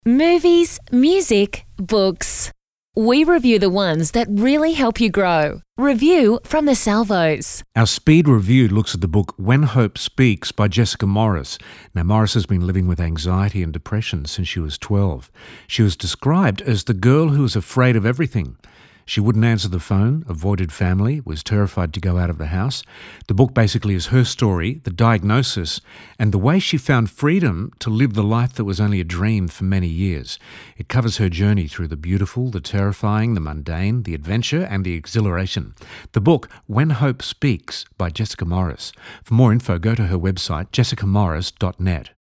Movies, music, books. We review the ones that really help you grow. Review from the Salvos. Our Speed Review looks at the book When Hope Speaks by Jessica Morris. Now, Morris has been living with anxiety and depression since she was 12. She was described as the girl who was afraid of everything. She wouldn't answer the phone, avoided family, was terrified to go out of the house. The book basically is her story, the diagnosis, and the way she found freedom to live the life that was only a dream for many years. It covers her journey through the beautiful, the terrifying, the mundane, the adventure, and the exhilaration. The book, When Hope Speaks, by Jessica Morris. For more info, go to her website, jessicamorris.net.